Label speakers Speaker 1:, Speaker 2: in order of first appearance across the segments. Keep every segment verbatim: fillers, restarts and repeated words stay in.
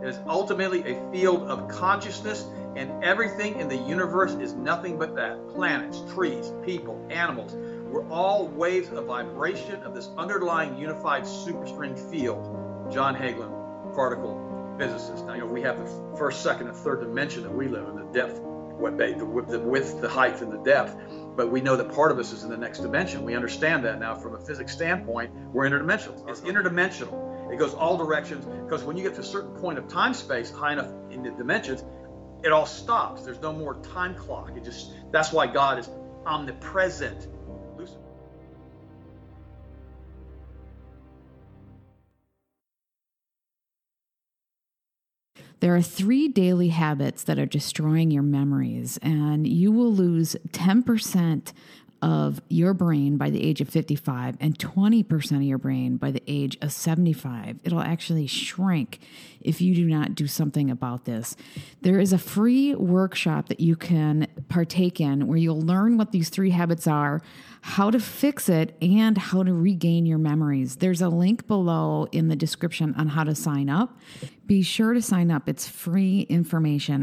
Speaker 1: It is ultimately a field of consciousness, and everything in the universe is nothing but that. Planets, trees, people, animals. We're all waves of vibration of this underlying unified superstring field. John Hagelin, particle physicist. Now, you know, we have the first, second, and third dimension that we live in, the depth, what they, the, the width, the height, and the depth. But we know that part of us is in the next dimension. We understand that now from a physics standpoint. We're interdimensional. It's interdimensional. It goes all directions, because when you get to a certain point of time space, high enough in the dimensions, it all stops. There's no more time clock. It just, that's why God is omnipresent.
Speaker 2: There are three daily habits that are destroying your memories, and you will lose ten percent of your brain by the age of fifty-five and twenty percent of your brain by the age of seventy-five. It'll actually shrink if you do not do something about this. There is a free workshop that you can partake in where you'll learn what these three habits are, how to fix it, and how to regain your memories. There's a link below in the description on how to sign up. Be sure to sign up. It's free information.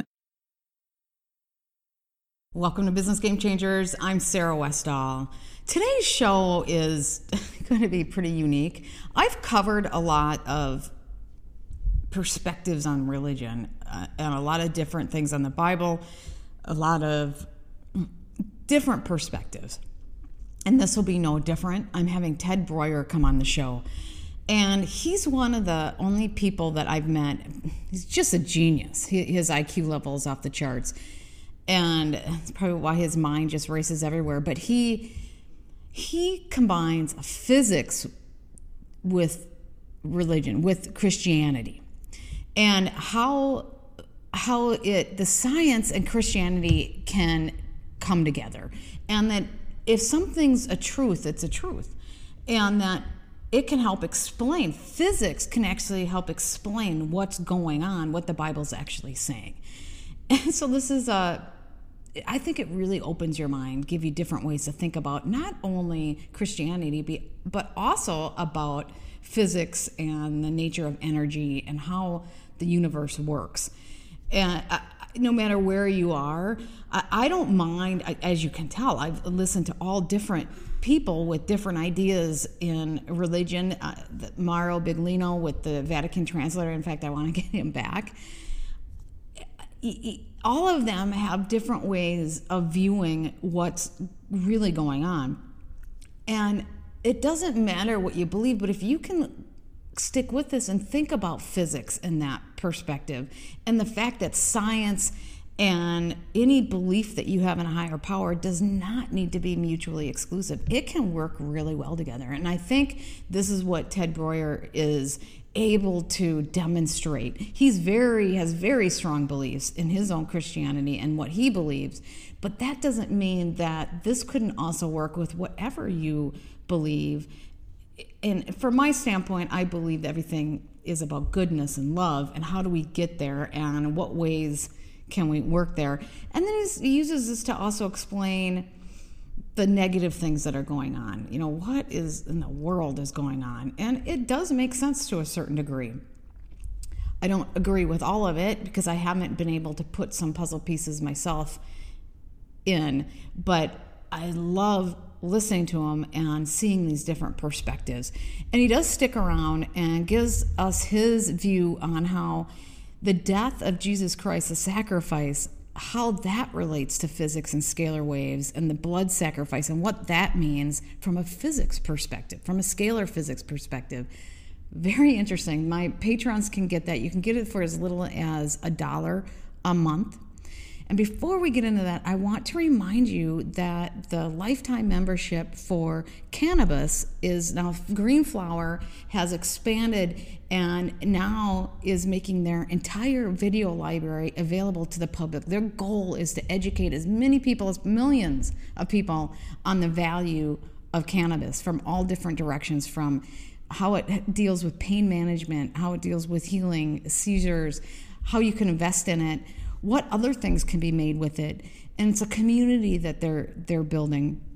Speaker 2: Welcome to Business Game Changers. I'm Sarah Westall. Today's show is going to be pretty unique. I've covered a lot of perspectives on religion uh, and a lot of different things on the Bible, a lot of different perspectives. And this will be no different. I'm having Ted Breuer come on the show. And he's one of the only people that I've met. He's just a genius. His I Q level is off the charts. And it's probably why his mind just races everywhere. But he he combines physics with religion, with Christianity. And how how it the science and Christianity can come together. And that if something's a truth, it's a truth. And that it can help explain. Physics can actually help explain what's going on, what the Bible's actually saying. And so this is a, I think it really opens your mind, give you different ways to think about not only Christianity, but also about physics and the nature of energy and how the universe works. And uh, no matter where you are, I, I don't mind, as you can tell, I've listened to all different people with different ideas in religion. Uh, Mauro Biglino with the Vatican Translator, in fact, I want to get him back. All of them have different ways of viewing what's really going on. And it doesn't matter what you believe, but if you can stick with this and think about physics in that perspective, and the fact that science and any belief that you have in a higher power does not need to be mutually exclusive. It can work really well together. And I think this is what Ted Breuer is able to demonstrate. He's very has very strong beliefs in his own Christianity and what he believes, but that doesn't mean that this couldn't also work with whatever you believe. And from my standpoint, I believe that everything is about goodness and love, and how do we get there, and what ways can we work there. And then he uses this to also explain the negative things that are going on. You know, what is in the world is going on? And it does make sense to a certain degree. I don't agree with all of it because I haven't been able to put some puzzle pieces myself in, but I love listening to him and seeing these different perspectives. And he does stick around and gives us his view on how the death of Jesus Christ, the sacrifice, how that relates to physics and scalar waves and the blood sacrifice and what that means from a physics perspective, from a scalar physics perspective. Very interesting. My patrons can get that. You can get it for as little as a dollar a month. And before we get into that, I want to remind you that the lifetime membership for cannabis is now, Green Flower has expanded and now is making their entire video library available to the public. Their goal is to educate as many people, as millions of people, on the value of cannabis from all different directions, from how it deals with pain management, how it deals with healing seizures, how you can invest in it, what other things can be made with it. And it's a community that they're they're building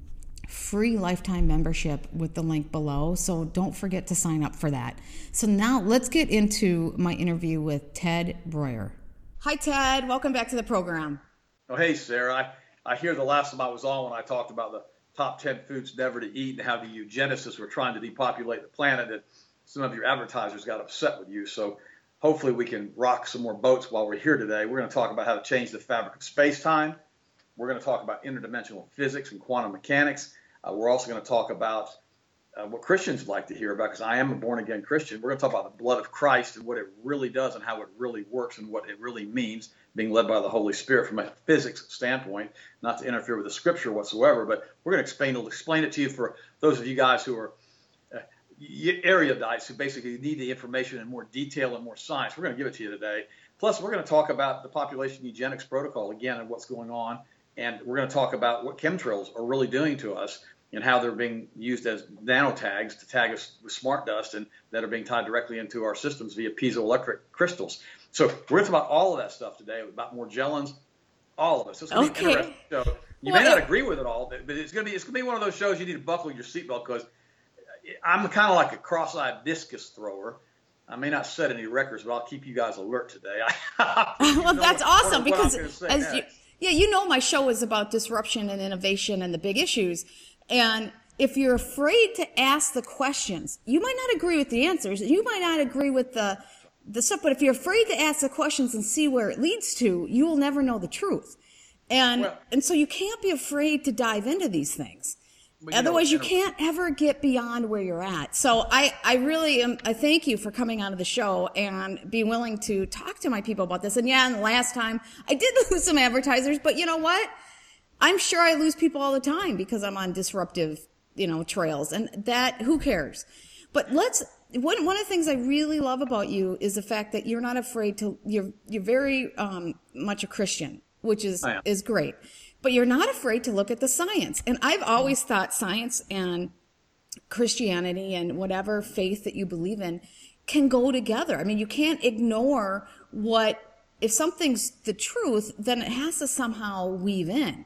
Speaker 2: free lifetime membership with the link below. So don't forget to sign up for that. So now let's get into my interview with Ted Breuer. Hi, Ted. Welcome back to the program.
Speaker 1: Oh, hey, Sarah. I, I hear the last time I was on when I talked about the top ten foods never to eat and how the eugenicists were trying to depopulate the planet, that some of your advertisers got upset with you. So hopefully we can rock some more boats while we're here today. We're going to talk about how to change the fabric of space-time. We're going to talk about interdimensional physics and quantum mechanics. Uh, we're also going to talk about uh, what Christians like to hear about, because I am a born-again Christian. We're going to talk about the blood of Christ and what it really does and how it really works and what it really means, being led by the Holy Spirit from a physics standpoint, not to interfere with the Scripture whatsoever. But we're going to explain, explain it to you for those of you guys who are uh, erudites, who basically need the information in more detail and more science. We're going to give it to you today. Plus, we're going to talk about the population eugenics protocol again and what's going on. And we're going to talk about what chemtrails are really doing to us and how they're being used as nanotags to tag us with smart dust, and that are being tied directly into our systems via piezoelectric crystals. So we're going to talk about all of that stuff today, about Morgellons, all of it. So it's going to be an interesting show. You
Speaker 2: well,
Speaker 1: may not agree with it all, but it's going to be it's going to be one of those shows you need to buckle your seatbelt, because I'm kind of like a cross-eyed discus thrower. I may not set any records, but I'll keep you guys alert today.
Speaker 2: Well, that's what, awesome, because as
Speaker 1: next.
Speaker 2: you, yeah, you know, my show is about disruption and innovation and the big issues. And if you're afraid to ask the questions, you might not agree with the answers. You might not agree with the, the stuff, but if you're afraid to ask the questions and see where it leads to, you will never know the truth. And, well, and so you can't be afraid to dive into these things. You Otherwise, know, you can't ever get beyond where you're at. So I, I really am, I thank you for coming onto the show and being willing to talk to my people about this. And yeah, and the last time I did lose some advertisers, but you know what? I'm sure I lose people all the time because I'm on disruptive, you know, trails, and that, who cares? But let's, one, one of the things I really love about you is the fact that you're not afraid to, you're, you're very, um, much a Christian, which is, is great. But you're not afraid to look at the science. And I've always thought science and Christianity and whatever faith that you believe in can go together. I mean, you can't ignore what, if something's the truth, then it has to somehow weave in.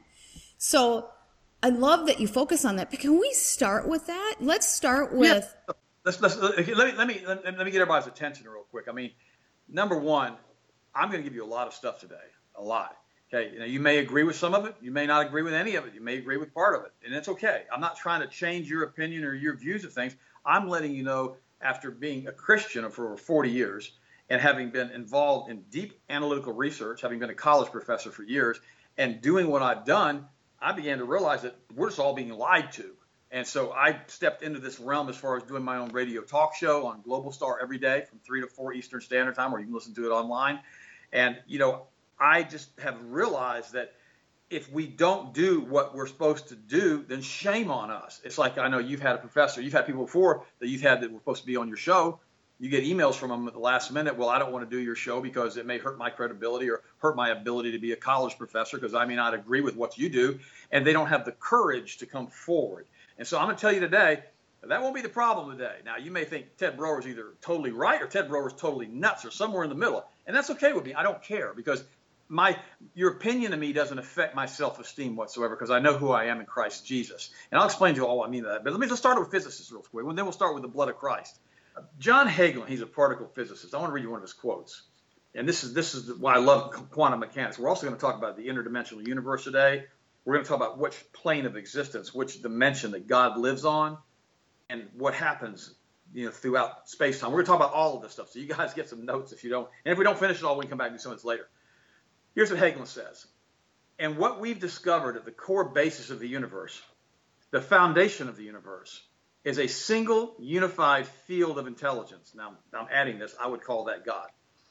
Speaker 2: So I love that you focus on that. But can we start with that? Let's start with.
Speaker 1: Yeah. Let's, let's, let me, let me, let me get everybody's attention real quick. I mean, number one, I'm going to give you a lot of stuff today, a lot. Okay, you know, you may agree with some of it. You may not agree with any of it. You may agree with part of it, and it's okay. I'm not trying to change your opinion or your views of things. I'm letting you know, after being a Christian for over forty years and having been involved in deep analytical research, having been a college professor for years, and doing what I've done, I began to realize that we're just all being lied to. And so I stepped into this realm as far as doing my own radio talk show on Global Star every day from three to four Eastern Standard Time, or you can listen to it online. And, you know, I just have realized that if we don't do what we're supposed to do, then shame on us. It's like, I know you've had a professor, you've had people before that you've had that were supposed to be on your show. You get emails from them at the last minute. Well, I don't want to do your show because it may hurt my credibility or hurt my ability to be a college professor because I may not agree with what you do. And they don't have the courage to come forward. And so I'm going to tell you today, that won't be the problem today. Now, you may think Ted Breuer is either totally right or Ted Breuer is totally nuts or somewhere in the middle. And that's okay with me. I don't care, because my your opinion of me doesn't affect my self-esteem whatsoever, because I know who I am in Christ Jesus. And I'll explain to you all what I mean by that. But let me just start with physicists real quick, and then we'll start with the blood of Christ. John Hagelin, he's a particle physicist. I want to read you one of his quotes. And this is this is why I love quantum mechanics. We're also going to talk about the interdimensional universe today. We're going to talk about which plane of existence, which dimension that God lives on, and what happens, you know, throughout space-time. We're going to talk about all of this stuff. So you guys get some notes if you don't. And if we don't finish it all, we can come back and do some of this later. Here's what Hagelin says. And what we've discovered at the core basis of the universe, the foundation of the universe, is a single unified field of intelligence. Now, I'm adding this. I would call that God.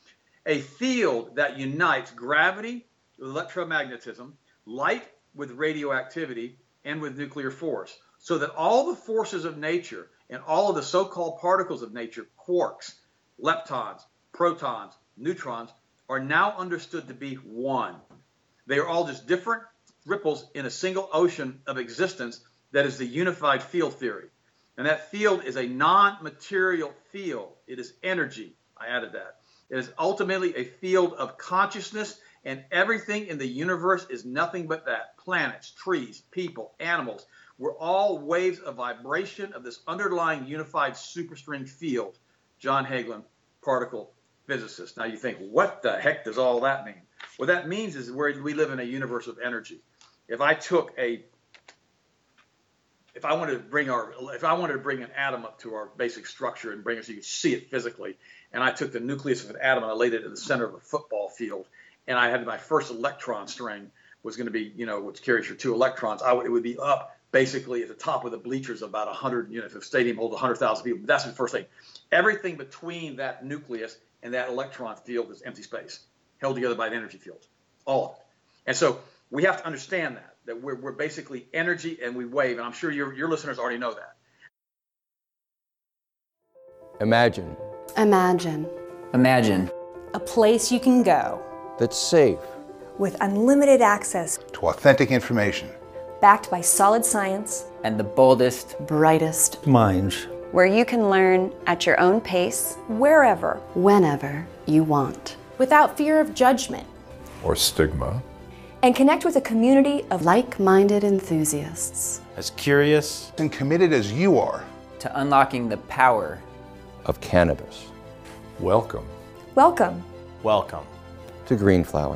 Speaker 1: A field that unites gravity with electromagnetism, light with radioactivity, and with nuclear force, so that all the forces of nature and all of the so-called particles of nature, quarks, leptons, protons, neutrons, are now understood to be one. They are all just different ripples in a single ocean of existence that is the unified field theory. And that field is a non-material field. It is energy. I added that. It is ultimately a field of consciousness, and everything in the universe is nothing but that. Planets, trees, people, animals. We're all waves of vibration of this underlying unified superstring field. John Hagelin, particle physicist. Now you think, what the heck does all that mean? What that means is where we live in a universe of energy. If I took a, if I wanted to bring our, if I wanted to bring an atom up to our basic structure and bring it so you could see it physically, and I took the nucleus of an atom and I laid it in the center of a football field, and I had my first electron string was going to be, you know, which carries your two electrons, I would, it would be up basically at the top of the bleachers about one hundred, you know, if the stadium holds one hundred thousand people. That's the first thing. Everything between that nucleus and that electron field is empty space, held together by an energy field, all of it. And so we have to understand that, that we're, we're basically energy and we wave, and I'm sure your, your listeners already know that.
Speaker 3: Imagine.
Speaker 4: Imagine.
Speaker 5: Imagine.
Speaker 6: A place you can go.
Speaker 3: That's safe.
Speaker 6: With unlimited access
Speaker 7: to authentic information.
Speaker 6: Backed by solid science.
Speaker 5: And the boldest,
Speaker 4: brightest
Speaker 8: minds.
Speaker 4: Where you can learn at your own pace.
Speaker 6: Wherever.
Speaker 4: Whenever you want.
Speaker 6: Without fear of judgment.
Speaker 9: Or stigma.
Speaker 6: And connect with a community of
Speaker 4: like-minded enthusiasts.
Speaker 8: As curious
Speaker 7: and committed as you are.
Speaker 5: To unlocking the power
Speaker 3: of cannabis.
Speaker 9: Welcome.
Speaker 6: Welcome.
Speaker 8: Welcome.
Speaker 3: To Greenflower.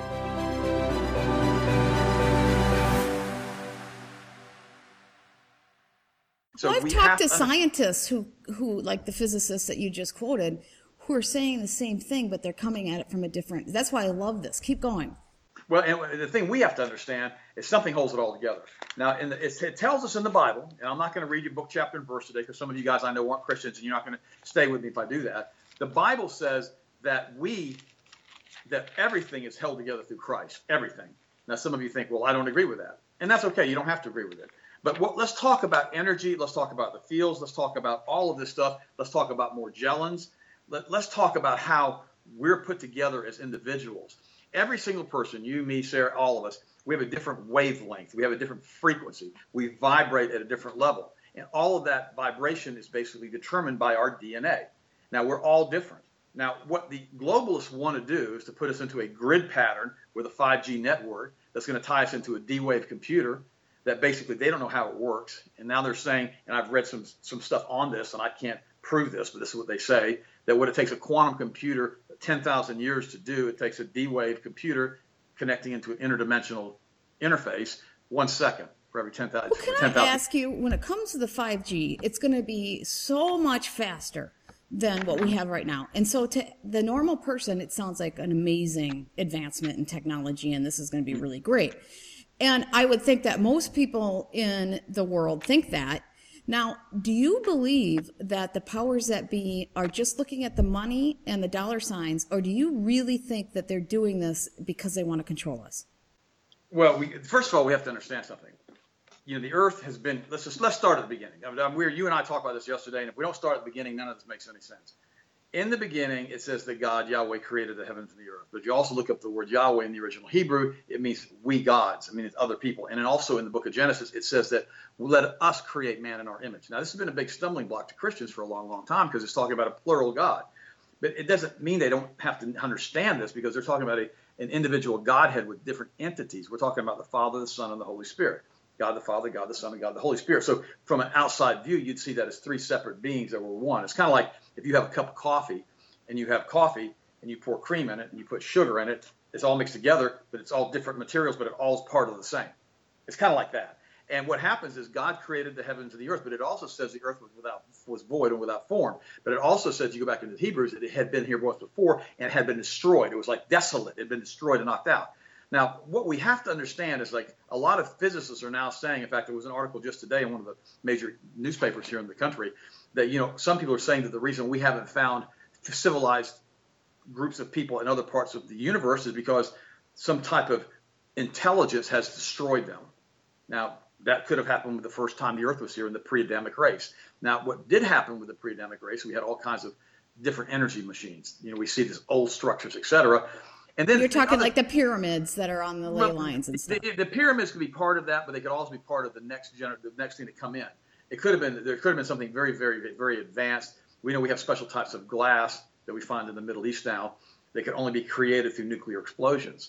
Speaker 2: So well, I've talked to scientists who, who, like the physicists that you just quoted, who are saying the same thing, but they're coming at it from a different. That's why I love this. Keep going.
Speaker 1: Well, and the thing we have to understand is something holds it all together. Now, in the, it tells us in the Bible, and I'm not going to read you book, chapter, and verse today because some of you guys I know aren't Christians, and you're not going to stay with me if I do that. The Bible says that we, that everything is held together through Christ. Everything. Now, some of you think, well, I don't agree with that, and that's okay. You don't have to agree with it. But what, let's talk about energy. Let's talk about the fields. Let's talk about all of this stuff. Let's talk about Morgellons. Let, let's talk about how we're put together as individuals. Every single person, you, me, Sarah, all of us, we have a different wavelength. We have a different frequency. We vibrate at a different level. And all of that vibration is basically determined by our D N A. Now, we're all different. Now, what the globalists want to do is to put us into a grid pattern with a five G network that's going to tie us into a D-Wave computer that basically they don't know how it works. And now they're saying, and I've read some, some stuff on this, and I can't prove this, but this is what they say, that what it takes a quantum computer ten thousand years to do, it takes a D-Wave computer connecting into an interdimensional interface one second for every ten thousand.
Speaker 2: Well, can ten, I ask you, when it comes to the five G, it's going to be so much faster than what we have right now. And so to the normal person, it sounds like an amazing advancement in technology, and this is going to be really great. And I would think that most people in the world think that. Now, do you believe that the powers that be are just looking at the money and the dollar signs, or do you really think that they're doing this because they want to control us?
Speaker 1: Well, we, first of all, we have to understand something. You know, the earth has been, let's just, let's start at the beginning. I mean, we're, you and I talked about this yesterday, and if we don't start at the beginning, none of this makes any sense. In the beginning, it says that God, Yahweh, created the heavens and the earth. But if you also look up the word Yahweh in the original Hebrew, it means we gods. I mean, it's other people. And then also in the book of Genesis, it says that let us create man in our image. Now, this has been a big stumbling block to Christians for a long, long time because it's talking about a plural God. But it doesn't mean they don't have to understand this because they're talking about a, an individual Godhead with different entities. We're talking about the Father, the Son, and the Holy Spirit. God the Father, God the Son, and God the Holy Spirit. So from an outside view, you'd see that as three separate beings that were one. It's kind of like if you have a cup of coffee, and you have coffee and you pour cream in it and you put sugar in it, it's all mixed together, but it's all different materials, but it all is part of the same. It's kind of like that. And what happens is God created the heavens and the earth, but it also says the earth was without was void and without form. But it also says, you go back into the Hebrews, that it had been here once before and it had been destroyed. It was like desolate. It had been destroyed and knocked out. Now, what we have to understand is like a lot of physicists are now saying, in fact, there was an article just today in one of the major newspapers here in the country, that, you know, some people are saying that the reason we haven't found civilized groups of people in other parts of the universe is because some type of intelligence has destroyed them. Now, that could have happened with the first time the earth was here in the pre-Adamic race. Now, what did happen with the pre-Adamic race, we had all kinds of different energy machines. You know, we see these old structures, et cetera. And then
Speaker 2: you're talking other, like the pyramids that are on the ley well, lines and stuff.
Speaker 1: The, the pyramids could be part of that, but they could also be part of the next gener- the next thing to come in. It could have been there could have been something very, very, very advanced. We know we have special types of glass that we find in the Middle East now. They can only be created through nuclear explosions.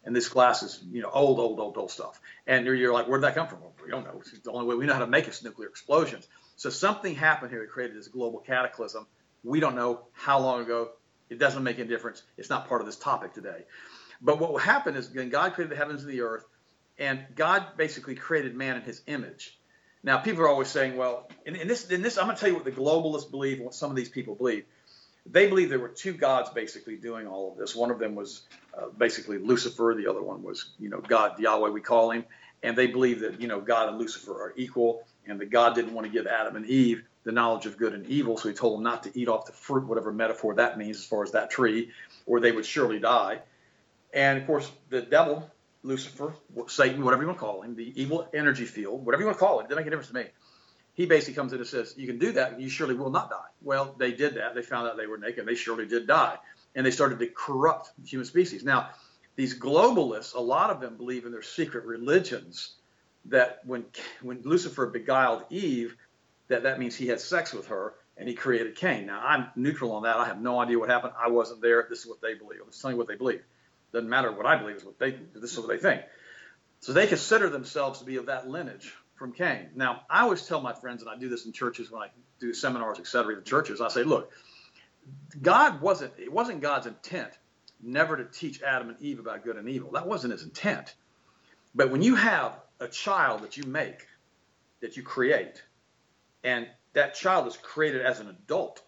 Speaker 1: And this glass is, you know, old, old, old, old stuff. And you're, you're like, where did that come from? Well, we don't know. It's the only way we know how to make is nuclear explosions. So something happened here that created this global cataclysm. We don't know how long ago. It doesn't make any difference. It's not part of this topic today. But what will happen is, again, God created the heavens and the earth, and God basically created man in his image. Now, people are always saying, well, in, in this, in this, I'm going to tell you what the globalists believe and what some of these people believe. They believe there were two gods basically doing all of this. One of them was uh, basically Lucifer. The other one was, you know, God, Yahweh, we call him. And they believe that, you know, God and Lucifer are equal, and that God didn't want to give Adam and Eve the knowledge of good and evil, so he told them not to eat off the fruit, whatever metaphor that means as far as that tree, or they would surely die. And, of course, the devil, Lucifer, Satan, whatever you want to call him, the evil energy field, whatever you want to call it, it doesn't make a difference to me. He basically comes in and says, you can do that, and you surely will not die. Well, they did that. They found out they were naked, and they surely did die. And they started to corrupt the human species. Now, these globalists, a lot of them believe in their secret religions that when when Lucifer beguiled Eve, that that means he had sex with her, and he created Cain. Now, I'm neutral on that. I have no idea what happened. I wasn't there. This is what they believe. I'm just telling you what they believe. Doesn't matter what I believe. Is what they. This is what they think. So they consider themselves to be of that lineage from Cain. Now, I always tell my friends, and I do this in churches when I do seminars, et cetera, in churches, I say, look, God wasn't, it wasn't God's intent never to teach Adam and Eve about good and evil. That wasn't his intent. But when you have a child that you make, that you create, and that child is created as an adult,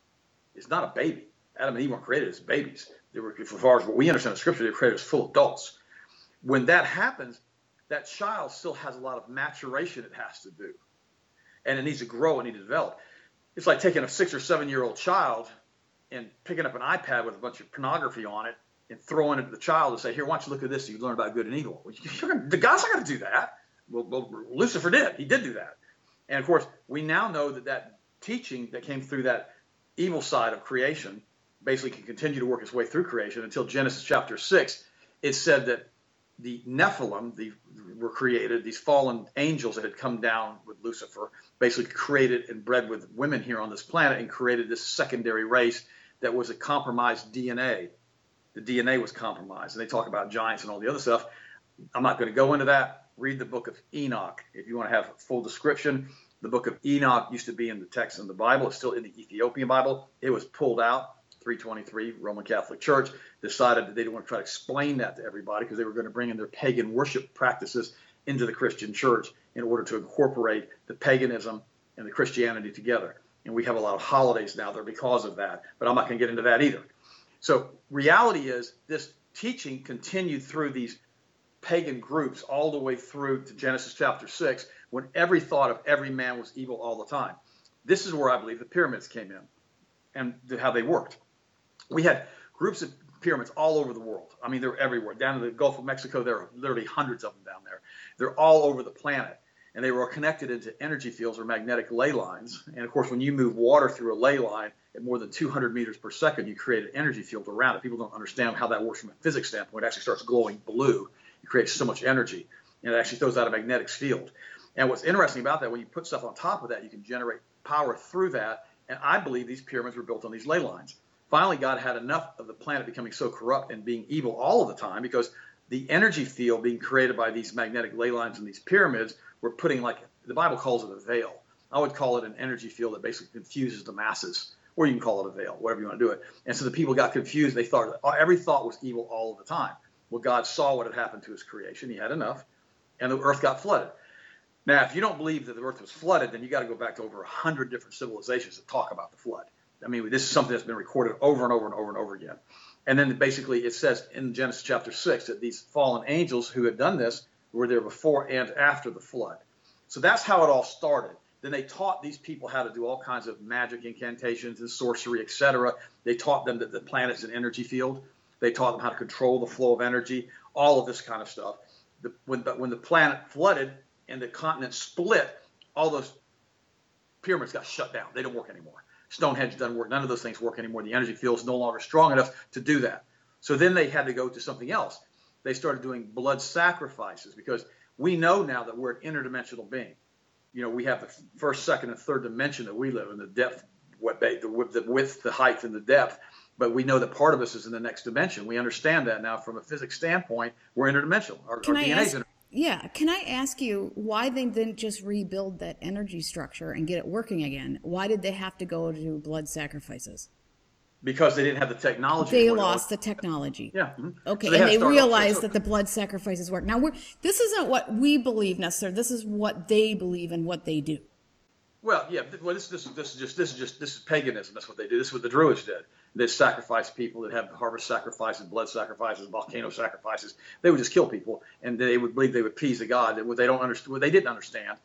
Speaker 1: it's not a baby. Adam and Eve weren't created as babies. They were, as far as what we understand in Scripture, they were created as full adults. When that happens, that child still has a lot of maturation it has to do. And it needs to grow and need to develop. It's like taking a six or seven year old child and picking up an iPad with a bunch of pornography on it and throwing it at the child and say, here, why don't you look at this so you learn about good and evil? Well, you're gonna, the God's not going to do that. Well, well, Lucifer did. He did do that. And, of course, we now know that that teaching that came through that evil side of creation basically can continue to work its way through creation until Genesis chapter six. It said that the Nephilim the, were created, these fallen angels that had come down with Lucifer, basically created and bred with women here on this planet and created this secondary race that was a compromised D N A. The D N A was compromised. And they talk about giants and all the other stuff. I'm not going to go into that. Read the book of Enoch. If you want to have a full description, the book of Enoch used to be in the text in the Bible. It's still in the Ethiopian Bible. It was pulled out. three twenty-three, Roman Catholic Church decided that they didn't want to try to explain that to everybody because they were going to bring in their pagan worship practices into the Christian church in order to incorporate the paganism and the Christianity together. And we have a lot of holidays now that are because of that, but I'm not going to get into that either. So reality is this teaching continued through these pagan groups all the way through to Genesis chapter six, when every thought of every man was evil all the time. This is where I believe the pyramids came in and how they worked. We had groups of pyramids all over the world. I mean, they're everywhere. Down to the Gulf of Mexico, there are literally hundreds of them down there. They're all over the planet. And they were connected into energy fields or magnetic ley lines. And, of course, when you move water through a ley line at more than two hundred meters per second, you create an energy field around it. People don't understand how that works from a physics standpoint. It actually starts glowing blue. It creates so much energy. And it actually throws out a magnetic field. And what's interesting about that, when you put stuff on top of that, you can generate power through that. And I believe these pyramids were built on these ley lines. Finally, God had enough of the planet becoming so corrupt and being evil all of the time because the energy field being created by these magnetic ley lines and these pyramids were putting, like the Bible calls it, a veil. I would call it an energy field that basically confuses the masses, or you can call it a veil, whatever you want to do it. And so the people got confused. They thought every thought was evil all of the time. Well, God saw what had happened to his creation. He had enough, and the earth got flooded. Now, if you don't believe that the earth was flooded, then you got to go back to over a hundred different civilizations to talk about the flood. I mean, this is something that's been recorded over and over and over and over again. And then basically it says in Genesis chapter six that these fallen angels who had done this were there before and after the flood. So that's how it all started. Then they taught these people how to do all kinds of magic incantations and sorcery, et cetera. They taught them that the planet's an energy field. They taught them how to control the flow of energy, all of this kind of stuff. The, when, the, when the planet flooded and the continent split, all those pyramids got shut down. They don't work anymore. Stonehenge doesn't work. None of those things work anymore. The energy field is no longer strong enough to do that. So then they had to go to something else. They started doing blood sacrifices because we know now that we're an interdimensional being. You know, we have the first, second, and third dimension that we live in, the depth, what they, the, the width, the height, and the depth. But we know that part of us is in the next dimension. We understand that now from a physics standpoint. We're interdimensional. Our,
Speaker 2: Can
Speaker 1: our
Speaker 2: I
Speaker 1: D N A's
Speaker 2: ask?
Speaker 1: inter-
Speaker 2: Yeah, can I ask you why they didn't just rebuild that energy structure and get it working again? Why did they have to go to blood sacrifices?
Speaker 1: because they didn't have the technology.
Speaker 2: They
Speaker 1: anymore.
Speaker 2: lost the technology.
Speaker 1: Yeah. mhm.
Speaker 2: Okay,
Speaker 1: So had
Speaker 2: and
Speaker 1: to
Speaker 2: they
Speaker 1: start over.
Speaker 2: realized
Speaker 1: So-
Speaker 2: that the blood sacrifices work. Now, we're, this isn't what we believe necessarily. This is what they believe and what they do.
Speaker 1: Well, yeah. th- Well, this, this, this is just this is just this is paganism. That's what they do. This is what the Druids did. They sacrifice people. That have harvest sacrifices, blood sacrifices, volcano sacrifices. They would just kill people, and they would believe they would appease the god. And what they don't understand, what they didn't understand,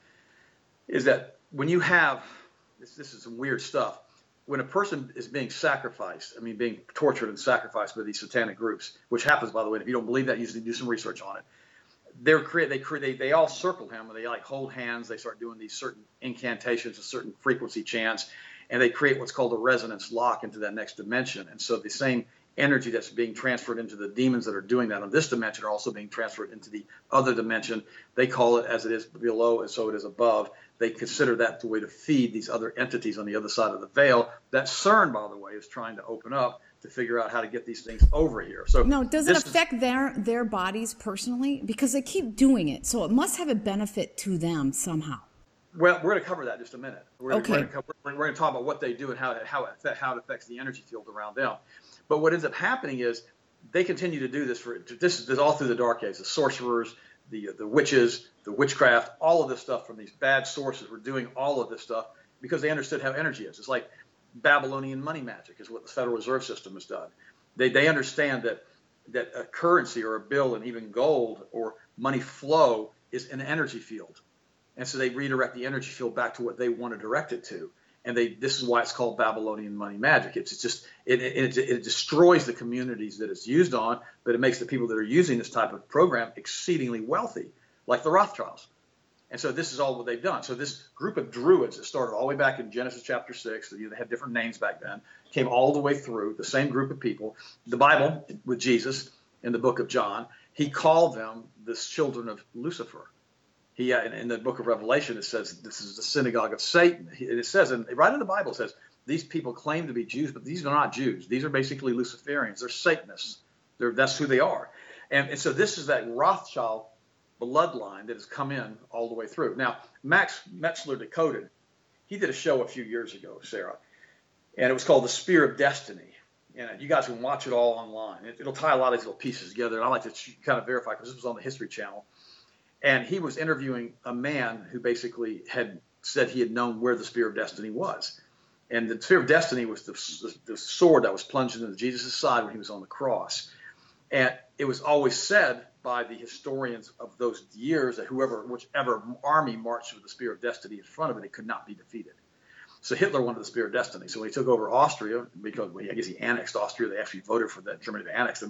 Speaker 1: is that when you have this, this is some weird stuff. When a person is being sacrificed, I mean, being tortured and sacrificed by these satanic groups, which happens, by the way. If you don't believe that, you need to do some research on it. They're create they create they, they all circle him and they like hold hands. They start doing these certain incantations, a certain frequency chants, and they create what's called a resonance lock into that next dimension. And so the same energy that's being transferred into the demons that are doing that on this dimension are also being transferred into the other dimension. They call it as it is below, and so it is above. They consider that the way to feed these other entities on the other side of the veil. That CERN, by the way, is trying to open up to figure out how to get these things over here. So
Speaker 2: No, does it
Speaker 1: this is-
Speaker 2: affect their their bodies personally? Because they keep doing it, so it must have a benefit to them somehow.
Speaker 1: Well, we're going to cover that in just a minute. We're going,
Speaker 2: Okay.
Speaker 1: to, we're, going to cover, we're going to talk about what they do and how it, how, it, how it affects the energy field around them. But what ends up happening is they continue to do this for this is all through the Dark Ages. The sorcerers, the the witches, the witchcraft, all of this stuff from these bad sources were doing all of this stuff because they understood how energy is. It's like Babylonian money magic is what the Federal Reserve System has done. They they understand that that a currency or a bill and even gold or money flow is an energy field. And so they redirect the energy field back to what they want to direct it to. And they this is why it's called Babylonian money magic. It's just it, it, it destroys the communities that it's used on, but it makes the people that are using this type of program exceedingly wealthy, like the Rothschilds. And so this is all what they've done. So this group of Druids that started all the way back in Genesis chapter six, they had different names back then, came all the way through, the same group of people. The Bible, with Jesus in the book of John, he called them the children of Lucifer. He, uh, in, in the book of Revelation, it says this is the synagogue of Satan. He, it says, and right in the Bible, it says these people claim to be Jews, but these are not Jews. These are basically Luciferians. They're Satanists. They're, that's who they are. And, and so this is that Rothschild bloodline that has come in all the way through. Now, Max Metzler Decoded, he did a show a few years ago, Sarah, and it was called The Spear of Destiny. And you guys can watch it all online. It, it'll tie a lot of these little pieces together, and I like to kind of verify because this was on the History Channel. And he was interviewing a man who basically had said he had known where the Spear of Destiny was. And the Spear of Destiny was the, the, the sword that was plunged into Jesus' side when he was on the cross. And it was always said by the historians of those years that whoever, whichever army marched with the Spear of Destiny in front of it, it could not be defeated. So Hitler wanted the Spear of Destiny. So when he took over Austria, because well, I guess he annexed Austria, they actually voted for that Germany to annex them.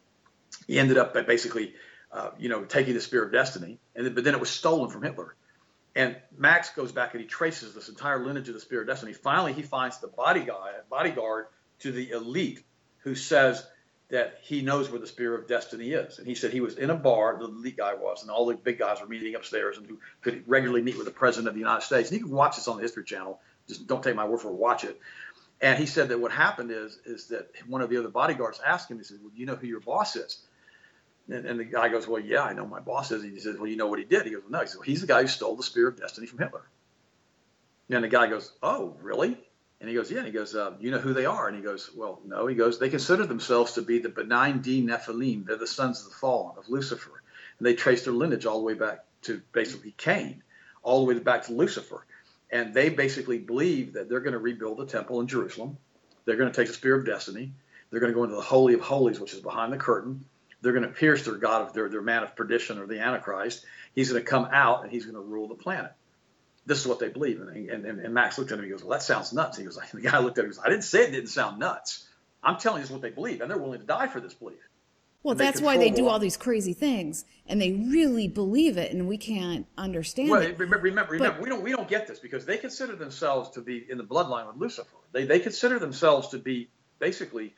Speaker 1: He ended up by basically Uh, you know, taking the Spear of Destiny, and then, but then it was stolen from Hitler. And Max goes back and he traces this entire lineage of the Spear of Destiny. Finally, he finds the bodyguard, bodyguard to the elite who says that he knows where the Spear of Destiny is. And he said he was in a bar, the elite guy was, and all the big guys were meeting upstairs and who could regularly meet with the President of the United States. And you can watch this on the History Channel. Just don't take my word for it, watch it. And he said that what happened is, is that one of the other bodyguards asked him, he said, well, do you know who your boss is? And, and the guy goes, well, yeah, I know my boss is. He says, well, you know what he did? He goes, well, no. He says, well, he's the guy who stole the Spear of Destiny from Hitler. And the guy goes, oh, really? And he goes, yeah. And he goes, uh, you know who they are? And he goes, well, no. He goes, they consider themselves to be the benign D Nephilim. They're the sons of the fallen, of Lucifer. And they trace their lineage all the way back to basically Cain, all the way back to Lucifer. And they basically believe that they're going to rebuild the temple in Jerusalem. They're going to take the Spear of Destiny. They're going to go into the Holy of Holies, which is behind the curtain. They're going to pierce their god of their, their man of perdition or the Antichrist. He's going to come out and he's going to rule the planet. This is what they believe. And, and, and Max looked at him and he goes, well, that sounds nuts. He goes, the guy looked at him and goes, I didn't say it didn't sound nuts. I'm telling you this is what they believe, and they're willing to die for this belief.
Speaker 2: Well,
Speaker 1: And they
Speaker 2: that's why they
Speaker 1: control
Speaker 2: do
Speaker 1: the-
Speaker 2: all these crazy things, and they really believe it, and we can't understand
Speaker 1: Well,
Speaker 2: it.
Speaker 1: remember, remember, remember
Speaker 2: But-
Speaker 1: we don't we don't get this because they consider themselves to be in the bloodline with Lucifer. They they consider themselves to be basically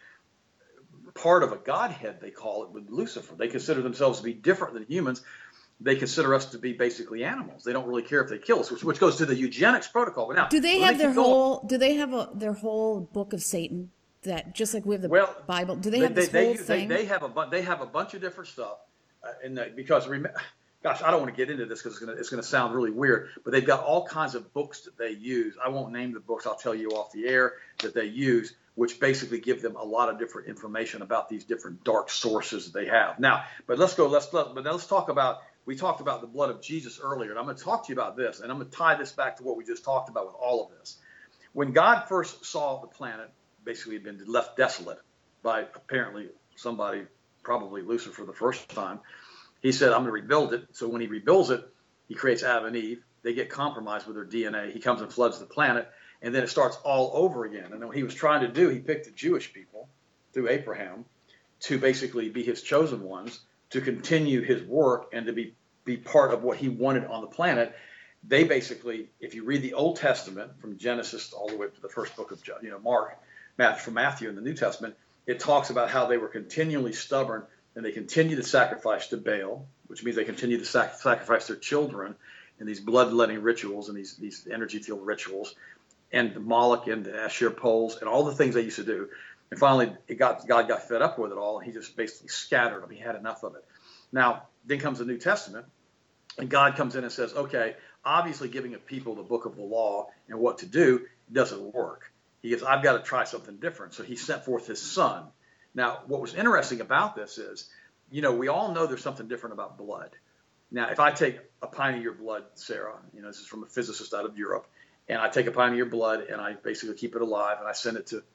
Speaker 1: part of a godhead, they call it, with Lucifer. They consider themselves to be different than humans. They consider us to be basically animals. They don't really care if they kill us, which, which goes to the eugenics protocol. But now,
Speaker 2: Do they
Speaker 1: let
Speaker 2: have
Speaker 1: me
Speaker 2: their
Speaker 1: keep going.
Speaker 2: whole? Do they have a their whole book of Satan? that just like we have the
Speaker 1: Well,
Speaker 2: Bible, do they have
Speaker 1: they,
Speaker 2: this
Speaker 1: they,
Speaker 2: whole
Speaker 1: they,
Speaker 2: thing?
Speaker 1: They, they have a bu- they have a bunch of different stuff, uh, and the, because rem- gosh, I don't want to get into this because it's gonna it's gonna sound really weird. But they've got all kinds of books that they use. I won't name the books. I'll tell you off the air that they use, which basically give them a lot of different information about these different dark sources that they have. Now, but let's go. Let's let, but now let's talk about. We talked about the blood of Jesus earlier, and I'm going to talk to you about this, and I'm going to tie this back to what we just talked about with all of this. When God first saw the planet, basically had been left desolate by apparently somebody, probably Lucifer the first time, he said, I'm going to rebuild it. So when he rebuilds it, he creates Adam and Eve. They get compromised with their D N A. He comes and floods the planet, and then it starts all over again. And then what he was trying to do, he picked the Jewish people through Abraham to basically be his chosen ones, to continue his work and to be, be part of what he wanted on the planet. They basically, if you read the Old Testament from Genesis all the way to the first book of, you know, Mark, Matthew, from Matthew in the New Testament, it talks about how they were continually stubborn and they continued to sacrifice to Baal, which means they continued to sac- sacrifice their children in these bloodletting rituals and these, these energy-filled rituals, and the Moloch and the Asher poles and all the things they used to do. And finally, it got, God got fed up with it all, and he just basically scattered them. He had enough of it. Now, then comes the New Testament, and God comes in and says, okay, obviously giving a people the book of the law and what to do doesn't work. He goes, I've got to try something different. So he sent forth his son. Now, what was interesting about this is, you know, we all know there's something different about blood. Now, if I take a pint of your blood, Sarah, you know, this is from a physicist out of Europe, and I take a pint of your blood and I basically keep it alive and I send it to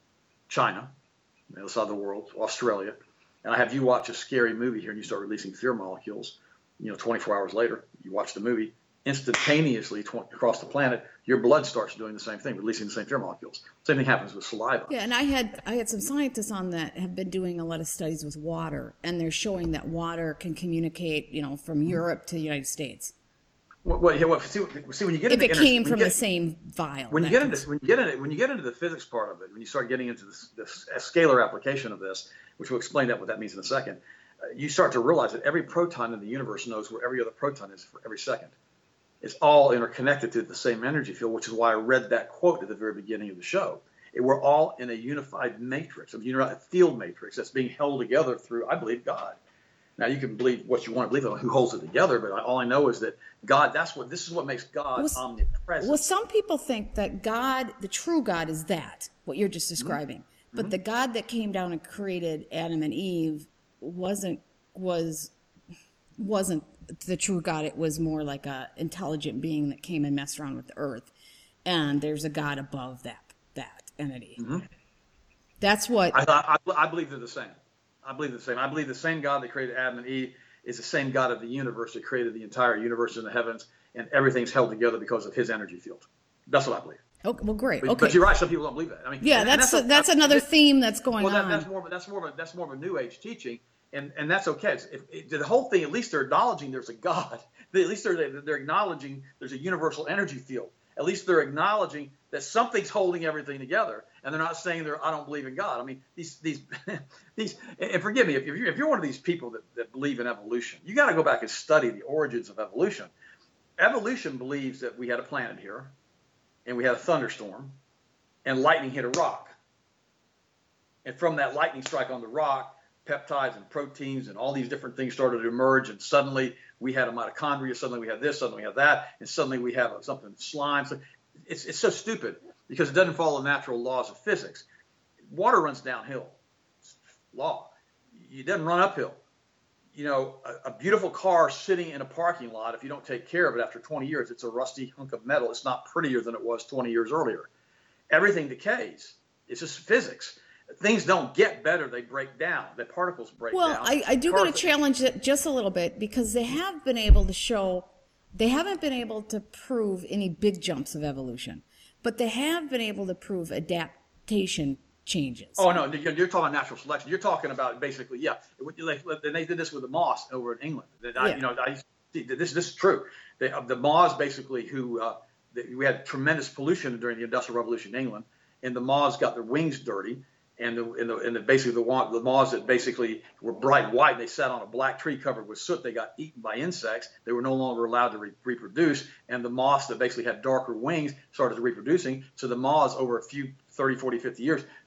Speaker 1: China, the other side of the world, Australia, and I have you watch a scary movie here and you start releasing fear molecules, you know, twenty-four hours later, you watch the movie, instantaneously tw- across the planet, your blood starts doing the same thing, releasing the same fear molecules. Same thing happens with saliva.
Speaker 2: Yeah, and I had I had some scientists on that have been doing a lot of studies with water, and they're showing that water can communicate, you know, from Europe to the United States.
Speaker 1: Well, well, yeah, well see, see, when you get
Speaker 2: if
Speaker 1: into
Speaker 2: it
Speaker 1: inter-
Speaker 2: came
Speaker 1: when
Speaker 2: from
Speaker 1: you get,
Speaker 2: the same vial.
Speaker 1: when you get into when you get into when you get into the physics part of it, when you start getting into this, this scalar application of this, which we'll explain that what that means in a second, uh, you start to realize that every proton in the universe knows where every other proton is for every second. It's all interconnected to the same energy field, which is why I read that quote at the very beginning of the show. It, we're all in a unified matrix, a unified field matrix that's being held together through, I believe, God. Now, you can believe what you want to believe on who holds it together, but all I know is that God, that's what, this is what makes God
Speaker 2: well,
Speaker 1: omnipresent.
Speaker 2: Well, some people think that God, the true God, is that, what you're just describing. Mm-hmm. But mm-hmm. the God that came down and created Adam and Eve wasn't, was, wasn't the true God. It was more like a intelligent being that came and messed around with the earth. And there's a God above that, that entity. Mm-hmm. That's what.
Speaker 1: I, I, I believe they're the same. I believe the same. I believe the same God that created Adam and Eve is the same God of the universe that created the entire universe in the heavens, and everything's held together because of his energy field. That's what I believe.
Speaker 2: Okay, well, great.
Speaker 1: But,
Speaker 2: okay.
Speaker 1: but you're right. Some people don't believe that. I mean,
Speaker 2: yeah,
Speaker 1: and,
Speaker 2: that's
Speaker 1: and that's,
Speaker 2: a, that's
Speaker 1: a,
Speaker 2: another
Speaker 1: it,
Speaker 2: theme that's going
Speaker 1: well, that,
Speaker 2: on.
Speaker 1: That's more. That's more of a that's more of a New Age teaching, and and that's okay. It's, if, it, the whole thing, at least they're acknowledging there's a God. They, at least they're they're acknowledging there's a universal energy field. At least they're acknowledging that something's holding everything together, and they're not saying they're I don't believe in God. I mean, these these these and forgive me if you're if you're one of these people that, that believe in evolution, you got to go back and study the origins of evolution. Evolution believes that we had a planet here, and we had a thunderstorm, and lightning hit a rock, and from that lightning strike on the rock, peptides and proteins and all these different things started to emerge, and suddenly we had a mitochondria, suddenly we have this, suddenly we have that, and suddenly we have something slime. So it's, it's so stupid because it doesn't follow natural laws of physics. Water runs downhill. It's law. It doesn't run uphill. You know, a, a beautiful car sitting in a parking lot, if you don't take care of it after twenty years, it's a rusty hunk of metal. It's not prettier than it was twenty years earlier. Everything decays. It's just physics. Things don't get better, they break down. The particles break
Speaker 2: well,
Speaker 1: down.
Speaker 2: Well, I, I do got to challenge it just a little bit because they have been able to show, they haven't been able to prove any big jumps of evolution, but they have been able to prove adaptation changes.
Speaker 1: Oh, no, you're, you're talking about natural selection. You're talking about basically, yeah, like, and they did this with the moths over in England. I, yeah. You know, I, this, this is true. They, the moths basically who, uh, they, we had tremendous pollution during the Industrial Revolution in England, and the moths got their wings dirty. And the, and the, and the basically the, the moths that basically were bright white, they sat on a black tree covered with soot. They got eaten by insects. They were no longer allowed to re- reproduce. And the moths that basically had darker wings started reproducing. So the moths over a few thirty, forty, fifty years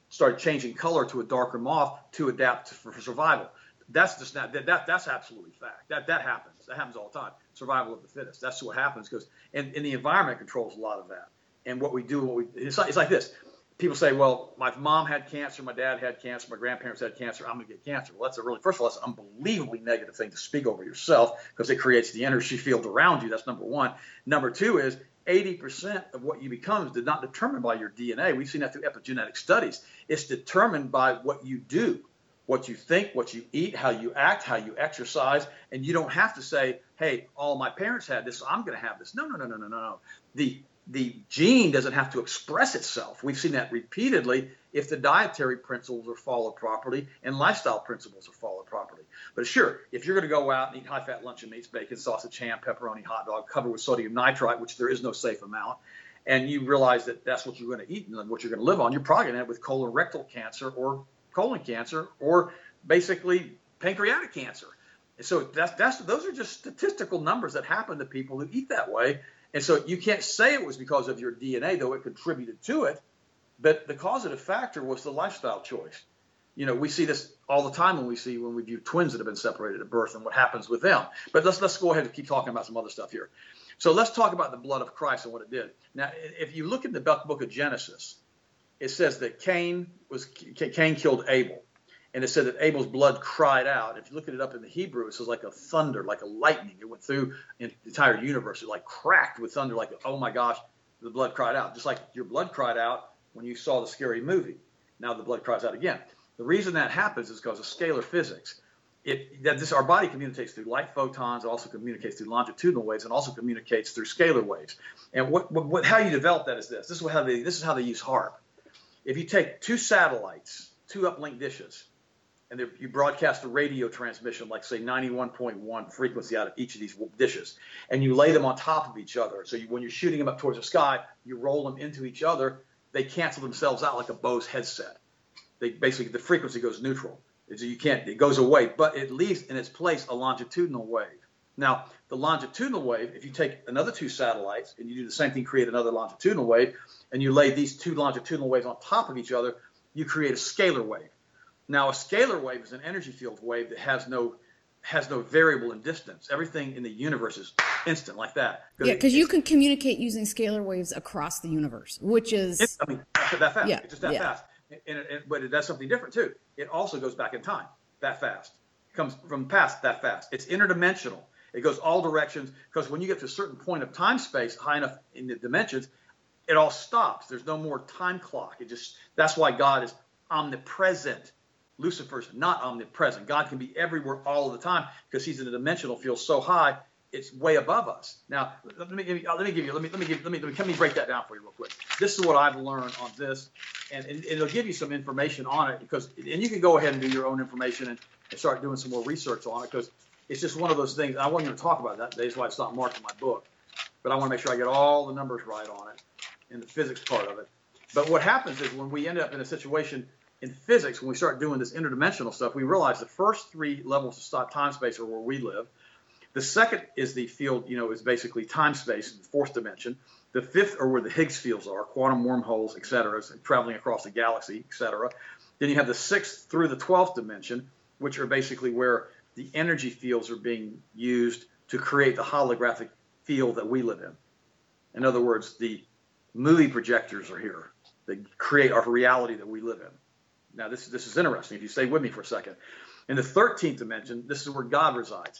Speaker 1: started changing color to a darker moth to adapt to, for, for survival. That's just not, that, that that's absolutely fact. That that happens. That happens all the time. Survival of the fittest. That's what happens because and, and the environment controls a lot of that. And what we do, what we it's like, it's like this. People say, well, my mom had cancer, my dad had cancer, my grandparents had cancer, I'm going to get cancer. Well, that's a really, first of all, that's an unbelievably negative thing to speak over yourself because it creates the energy field around you. That's number one. Number two is eighty percent of what you become is not determined by your D N A. We've seen that through epigenetic studies. It's determined by what you do, what you think, what you eat, how you act, how you exercise. And you don't have to say, hey, all my parents had this, so I'm going to have this. No, no, no, no, no, no, no. The The gene doesn't have to express itself. We've seen that repeatedly if the dietary principles are followed properly and lifestyle principles are followed properly. But sure, if you're going to go out and eat high-fat luncheon meats, bacon, sausage, ham, pepperoni, hot dog, covered with sodium nitrite, which there is no safe amount, and you realize that that's what you're going to eat and what you're going to live on, you're probably going to end up with colorectal cancer or colon cancer or basically pancreatic cancer. And so that's, that's, those are just statistical numbers that happen to people who eat that way. And so you can't say it was because of your D N A, though it contributed to it. But the causative factor was the lifestyle choice. You know, we see this all the time when we see when we view twins that have been separated at birth and what happens with them. But let's let's go ahead and keep talking about some other stuff here. So let's talk about the blood of Christ and what it did. Now, if you look at the book of Genesis, it says that Cain was Cain killed Abel. And it said that Abel's blood cried out. If you look at it up in the Hebrew, it says like a thunder, like a lightning. It went through the entire universe. It like cracked with thunder, like, oh my gosh, the blood cried out. Just like your blood cried out when you saw the scary movie. Now the blood cries out again. The reason that happens is because of scalar physics. It, that this, our body communicates through light photons, it also communicates through longitudinal waves, and also communicates through scalar waves. And what, what, what how you develop that is this. This is how they, this is how they use HAARP. If you take two satellites, two uplink dishes, and you broadcast a radio transmission, like say ninety-one point one frequency out of each of these dishes, and you lay them on top of each other. So you, when you're shooting them up towards the sky, you roll them into each other. They cancel themselves out like a Bose headset. They basically, the frequency goes neutral. It's, you can't, it goes away, but it leaves in its place a longitudinal wave. Now, the longitudinal wave, if you take another two satellites and you do the same thing, create another longitudinal wave, and you lay these two longitudinal waves on top of each other, you create a scalar wave. Now, a scalar wave is an energy field wave that has no has no variable in distance. Everything in the universe is instant like that.
Speaker 2: Yeah, because you can communicate using scalar waves across the universe, which is...
Speaker 1: It, I mean, that fast.
Speaker 2: Yeah,
Speaker 1: it's just that
Speaker 2: yeah.
Speaker 1: fast. And it, it, but it does something different, too. It also goes back in time that fast. It comes from the past that fast. It's interdimensional. It goes all directions because when you get to a certain point of time space, high enough in the dimensions, it all stops. There's no more time clock. It just that's why God is omnipresent. Lucifer's not omnipresent. God can be everywhere all of the time because he's in a dimensional field so high it's way above us. Now, let me give you, let me give you, let me let me give, let me let me, let me break that down for you real quick. This is what I've learned on this, and, and it'll give you some information on it because, and you can go ahead and do your own information and, and start doing some more research on it because it's just one of those things. I wasn't going to talk about that today, that's why it's not marked in my book, but I want to make sure I get all the numbers right on it and the physics part of it. But what happens is when we end up in a situation in physics, when we start doing this interdimensional stuff, we realize the first three levels of time space are where we live. The second is the field, you know, is basically time space, the fourth dimension. The fifth are where the Higgs fields are, quantum wormholes, et cetera, traveling across the galaxy, et cetera. Then you have the sixth through the twelfth dimension, which are basically where the energy fields are being used to create the holographic field that we live in. In other words, the movie projectors are here. They create our reality that we live in. Now, this, this is interesting. If you stay with me for a second. In the thirteenth dimension, this is where God resides.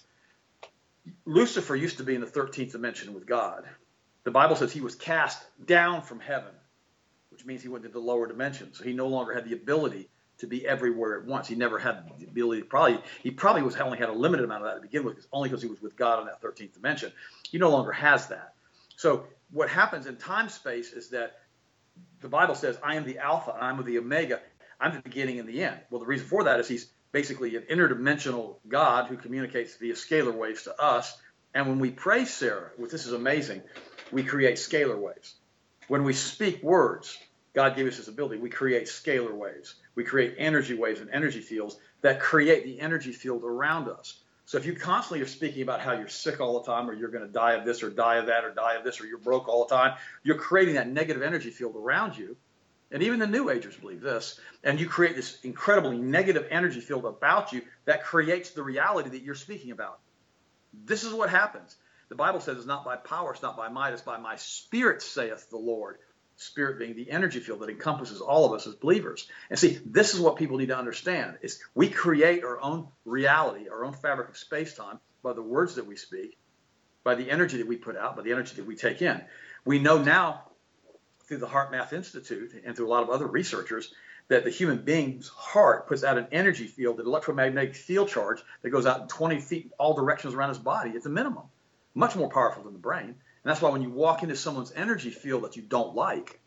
Speaker 1: Lucifer used to be in the thirteenth dimension with God. The Bible says he was cast down from heaven, which means he went into the lower dimensions. So he no longer had the ability to be everywhere at once. He never had the ability. Probably he probably was only had a limited amount of that to begin with, only because he was with God in that thirteenth dimension. He no longer has that. So what happens in time space is that the Bible says, "I am the Alpha and I'm the Omega. I'm the beginning and the end." Well, the reason for that is he's basically an interdimensional God who communicates via scalar waves to us. And when we pray, Sarah, which this is amazing, we create scalar waves. When we speak words, God gave us this ability. We create scalar waves. We create energy waves and energy fields that create the energy field around us. So if you constantly are speaking about how you're sick all the time, or you're going to die of this or die of that or die of this, or you're broke all the time, you're creating that negative energy field around you. And even the New Agers believe this. And you create this incredibly negative energy field about you that creates the reality that you're speaking about. This is what happens. The Bible says it's not by power, it's not by might, it's by my spirit, saith the Lord. Spirit being the energy field that encompasses all of us as believers. And see, this is what people need to understand. Is we create our own reality, our own fabric of space-time by the words that we speak, by the energy that we put out, by the energy that we take in. We know now through the Heart Math Institute and through a lot of other researchers that the human being's heart puts out an energy field, an electromagnetic field charge that goes out in twenty feet in all directions around his body. It's a minimum, much more powerful than the brain. And that's why when you walk into someone's energy field that you don't like,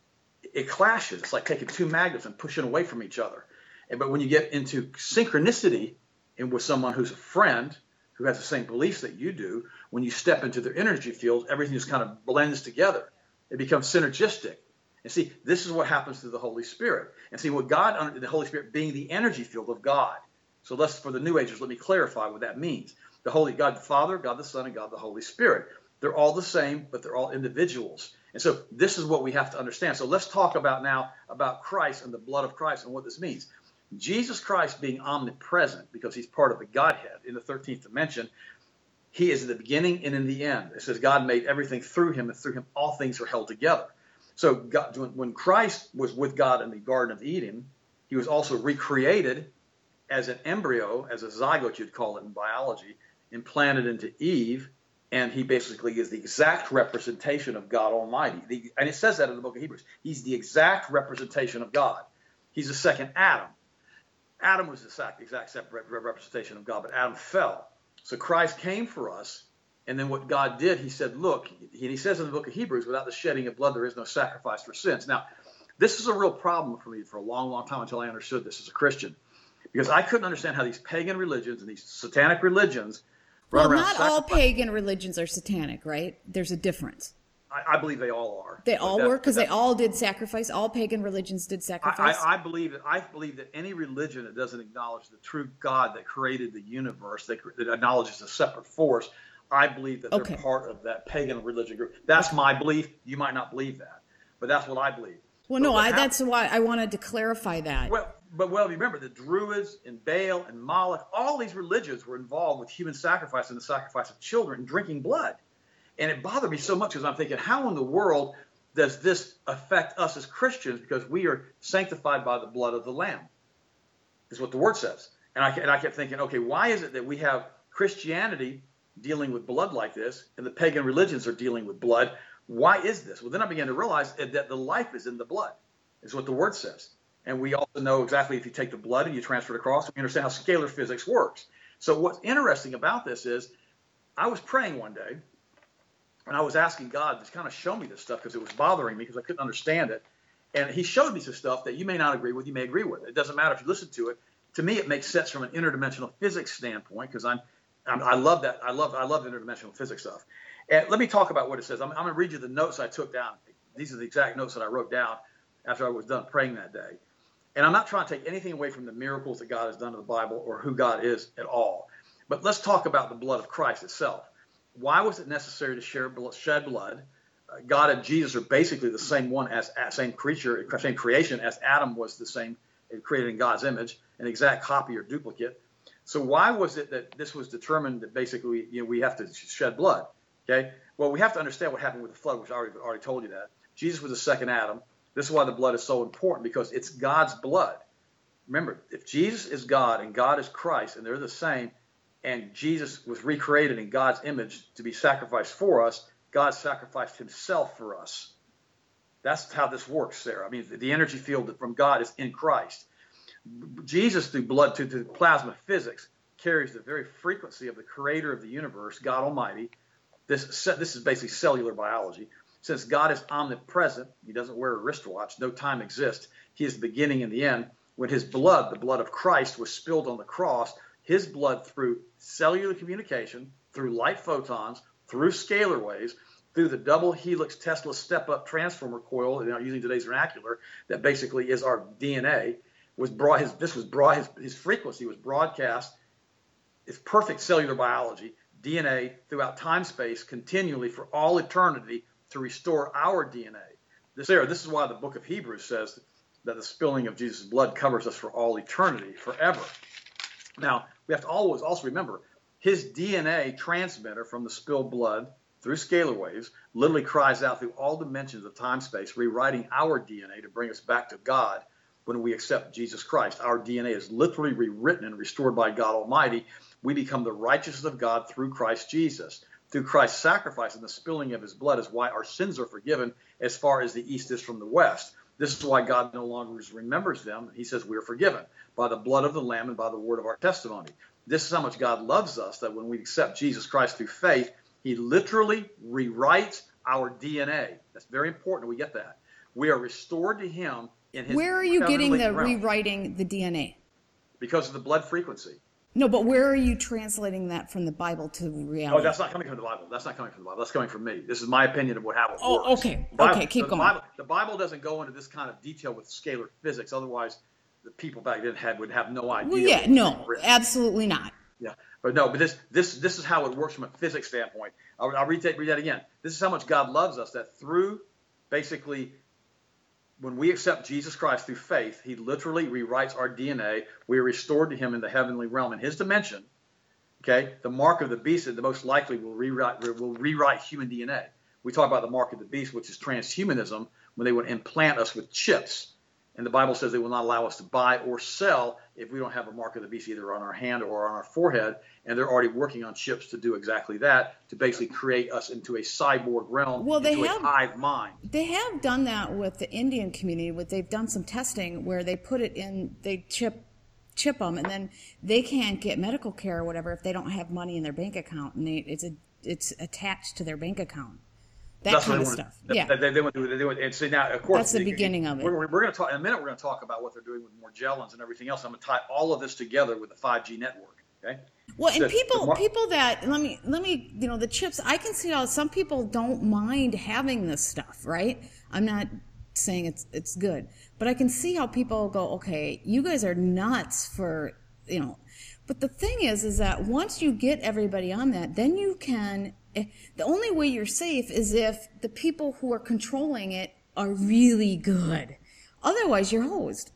Speaker 1: it clashes. It's like taking two magnets and pushing away from each other. And, but when you get into synchronicity and with someone who's a friend, who has the same beliefs that you do, when you step into their energy field, everything just kind of blends together. It becomes synergistic. And see, this is what happens through the Holy Spirit. And see, what God, the Holy Spirit being the energy field of God. So let's, for the New Agers, let me clarify what that means. The Holy God the Father, God the Son, and God the Holy Spirit. They're all the same, but they're all individuals. And so this is what we have to understand. So let's talk about now about Christ and the blood of Christ and what this means. Jesus Christ being omnipresent, because he's part of the Godhead in the thirteenth dimension, he is in the beginning and in the end. It says God made everything through him, and through him all things are held together. So God, when Christ was with God in the Garden of Eden, he was also recreated as an embryo, as a zygote, you'd call it in biology, implanted into Eve. And he basically is the exact representation of God Almighty. The, and it says that in the book of Hebrews. He's the exact representation of God. He's the second Adam. Adam was the exact, exact representation of God, but Adam fell. So Christ came for us. And then what God did, he said, look, and he says in the book of Hebrews, without the shedding of blood, there is no sacrifice for sins. Now, this is a real problem for me for a long, long time until I understood this as a Christian. Because I couldn't understand how these pagan religions and these satanic religions
Speaker 2: Well, not all pagan religions are satanic, right? There's a difference.
Speaker 1: I, I believe they all are.
Speaker 2: They all were, because they all did sacrifice. All pagan religions did sacrifice.
Speaker 1: I, I, I believe that. I believe that any religion that doesn't acknowledge the true God that created the universe, that, that acknowledges a separate force, I believe that they're
Speaker 2: Okay.
Speaker 1: part of that pagan religion group. That's my belief. You might not believe that, but that's what I believe.
Speaker 2: Well,
Speaker 1: But
Speaker 2: no,
Speaker 1: what
Speaker 2: I,
Speaker 1: happened-
Speaker 2: that's why I wanted to clarify that.
Speaker 1: Well, but well, remember the Druids and Baal and Moloch, all these religions were involved with human sacrifice and the sacrifice of children and drinking blood. And it bothered me so much because I'm thinking, how in the world does this affect us as Christians? Because we are sanctified by the blood of the Lamb, is what the word says. And I, and I kept thinking, okay, why is it that we have Christianity dealing with blood like this and the pagan religions are dealing with blood? Why is this? Well, then I began to realize that the life is in the blood, is what the word says. And we also know exactly if you take the blood and you transfer it across, we understand how scalar physics works. So what's interesting about this is I was praying one day, and I was asking God to kind of show me this stuff because it was bothering me because I couldn't understand it. And he showed me some stuff that you may not agree with, you may agree with. It doesn't matter if you listen to it. To me, it makes sense from an interdimensional physics standpoint because I'm, I'm I love that. I love I love interdimensional physics stuff. And let me talk about what it says. I'm, I'm going to read you the notes I took down. These are the exact notes that I wrote down after I was done praying that day. And I'm not trying to take anything away from the miracles that God has done in the Bible or who God is at all. But let's talk about the blood of Christ itself. Why was it necessary to share blood, shed blood? Uh, God and Jesus are basically the same one as same creature, same creation as Adam was the same, created in God's image, an exact copy or duplicate. So why was it that this was determined that basically you know, we have to shed blood? Okay. Well, we have to understand what happened with the flood, which I already, already told you that. Jesus was the second Adam. This is why the blood is so important, because it's God's blood. Remember, if Jesus is God and God is Christ, and they're the same, and Jesus was recreated in God's image to be sacrificed for us, God sacrificed himself for us. That's how this works, Sarah. I mean, the energy field from God is in Christ. Jesus, through blood, to, to plasma physics, carries the very frequency of the creator of the universe, God Almighty. This, this is basically cellular biology. Since God is omnipresent, he doesn't wear a wristwatch, no time exists. He is the beginning and the end. When his blood, the blood of Christ, was spilled on the cross, his blood through cellular communication, through light photons, through scalar waves, through the double helix Tesla step-up transformer coil, you know, using today's vernacular, that basically is our D N A, was brought. His this was brought. His, his frequency was broadcast. It's perfect cellular biology, D N A throughout time space, continually for all eternity, to restore our D N A. This, Sarah, this is why the book of Hebrews says that the spilling of Jesus' blood covers us for all eternity, forever. Now, we have to always also remember, his D N A transmitter from the spilled blood through scalar waves literally cries out through all dimensions of time-space, rewriting our D N A to bring us back to God when we accept Jesus Christ. Our D N A is literally rewritten and restored by God Almighty. We become the righteousness of God through Christ Jesus. Through Christ's sacrifice and the spilling of his blood is why our sins are forgiven as far as the east is from the west. This is why God no longer remembers them. He says we are forgiven by the blood of the Lamb and by the word of our testimony. This is how much God loves us, that when we accept Jesus Christ through faith, he literally rewrites our D N A. That's very important. We get that. We are restored to him in his
Speaker 2: Where are you getting the
Speaker 1: realm
Speaker 2: rewriting the D N A?
Speaker 1: because of the blood frequency.
Speaker 2: No, but where are you translating that from the Bible to reality?
Speaker 1: Oh, that's not coming from the Bible. That's not coming from the Bible. That's coming from me. This is my opinion of what how it
Speaker 2: Oh,
Speaker 1: works.
Speaker 2: okay.
Speaker 1: The Bible-
Speaker 2: Okay, keep
Speaker 1: the
Speaker 2: going.
Speaker 1: Bible, the Bible doesn't go into this kind of detail with scalar physics. Otherwise, the people back then had would have no idea.
Speaker 2: Well, yeah,
Speaker 1: what was
Speaker 2: no,
Speaker 1: being written.
Speaker 2: absolutely not.
Speaker 1: Yeah, but no, but this this this is how it works from a physics standpoint. I'll, I'll read that read that again. This is how much God loves us, that through basically when we accept Jesus Christ through faith, he literally rewrites our D N A. We are restored to him in the heavenly realm in his dimension. Okay, the mark of the beast the most likely will rewrite will rewrite human D N A. We talk about the mark of the beast, which is transhumanism, when they would implant us with chips. And the Bible says they will not allow us to buy or sell if we don't have a mark of the beast either on our hand or on our forehead. And they're already working on chips to do exactly that, to basically create us into a cyborg realm,
Speaker 2: Well, they
Speaker 1: into
Speaker 2: have-
Speaker 1: a hive mind.
Speaker 2: They have done that with the Indian community. With they've done some testing where they put it in, they chip chip them, and then they can't get medical care or whatever if they don't have money in their bank account, and they, it's a, it's attached to their bank account. That
Speaker 1: That's
Speaker 2: kind
Speaker 1: what
Speaker 2: of
Speaker 1: they want
Speaker 2: stuff.
Speaker 1: to,
Speaker 2: Yeah.
Speaker 1: They, they, want to do it. They want, and so now, of course,
Speaker 2: That's the
Speaker 1: you-
Speaker 2: beginning of it.
Speaker 1: We're, we're going to talk in a minute. We're going to talk about what they're doing with Morgellons and everything else. I'm going to tie all of this together with the five G network. Okay.
Speaker 2: Well, and
Speaker 1: The-
Speaker 2: people,
Speaker 1: the mar-
Speaker 2: people that let me, let me, you know, the chips. I can see how some people don't mind having this stuff, right? I'm not saying it's it's good, but I can see how people go, okay, you guys are nuts for, you know. But the thing is, is that once you get everybody on that, then you can. The only way you're safe is if the people who are controlling it are really good. Otherwise, you're hosed.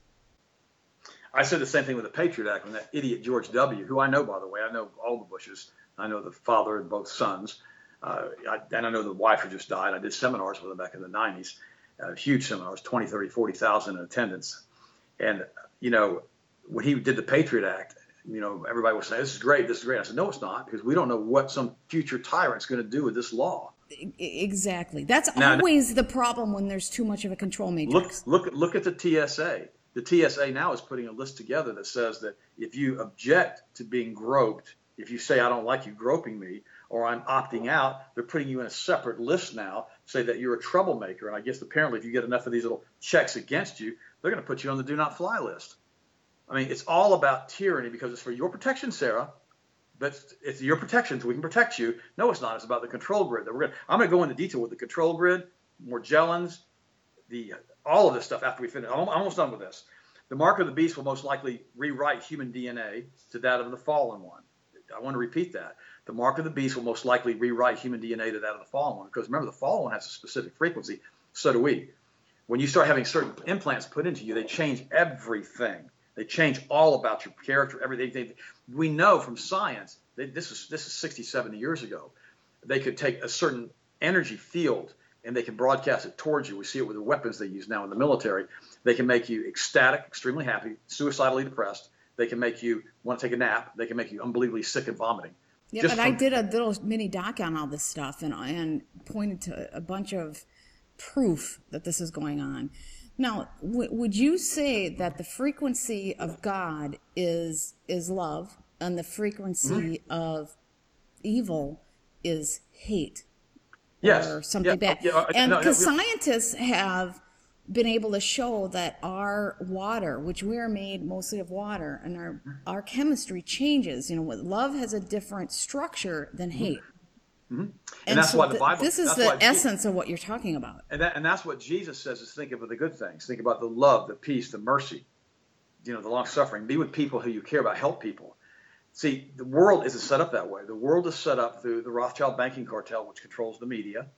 Speaker 1: I said the same thing with the Patriot Act when that idiot George W., who I know, by the way, I know all the Bushes. I know the father and both sons. Uh, I, and I know the wife who just died. I did seminars with him back in the nineties, uh, huge seminars, twenty, thirty, forty thousand in attendance. And, you know, when he did the Patriot Act, you know, everybody was saying, this is great, this is great. I said, no, it's not, because we don't know what some future tyrant's going to do with this law.
Speaker 2: E- Exactly. That's
Speaker 1: Now-
Speaker 2: always the problem when there's too much of a control
Speaker 1: Look,
Speaker 2: matrix.
Speaker 1: look, look at the T S A. The T S A now is putting a list together that says that if you object to being groped, if you say, I don't like you groping me, or I'm opting out, they're putting you in a separate list now, say that you're a troublemaker. And I guess apparently if you get enough of these little checks against you, they're going to put you on the do not fly list. I mean, it's all about tyranny because it's for your protection, Sarah. But it's your protection so we can protect you. No, it's not. It's about the control grid. That we're gonna, I'm going to go into detail with the control grid, Morgellons, the all of this stuff after we finish. I'm almost done with this. The mark of the beast will most likely rewrite human D N A to that of the fallen one. I want to repeat that. The mark of the beast will most likely rewrite human D N A to that of the fallen one. Because remember, the fallen one has a specific frequency. So do we. When you start having certain implants put into you, they change everything. They change all about your character, everything. They, we know from science, they, this is this is sixty, seventy years ago, they could take a certain energy field and they can broadcast it towards you. We see it with the weapons they use now in the military. They can make you ecstatic, extremely happy, suicidally depressed. They can make you want to take a nap. They can make you unbelievably sick and vomiting.
Speaker 2: Yeah,
Speaker 1: Just
Speaker 2: but I
Speaker 1: from-
Speaker 2: did a little mini doc on all this stuff and and pointed to a bunch of proof that this is going on. Now, w- would you say that the frequency of God is is love, and the frequency
Speaker 1: Mm-hmm.
Speaker 2: of evil is hate,
Speaker 1: Yes.
Speaker 2: or something
Speaker 1: Yeah.
Speaker 2: bad?
Speaker 1: Yeah, uh,
Speaker 2: And
Speaker 1: no, no,
Speaker 2: because
Speaker 1: yeah.
Speaker 2: scientists have been able to show that our water, which we are made mostly of water, and our our chemistry changes. You know, what love has a different structure than hate.
Speaker 1: And,
Speaker 2: And,
Speaker 1: that's
Speaker 2: so
Speaker 1: why the
Speaker 2: th-
Speaker 1: Bible.
Speaker 2: this is
Speaker 1: that's
Speaker 2: the
Speaker 1: why Je-
Speaker 2: essence of what you're talking about.
Speaker 1: And that, and that's what Jesus says is think of the good things. Think about the love, the peace, the mercy, you know, the long suffering. Be with people who you care about. Help people. See, the world isn't set up that way. The world is set up through the Rothschild banking cartel, which controls the media,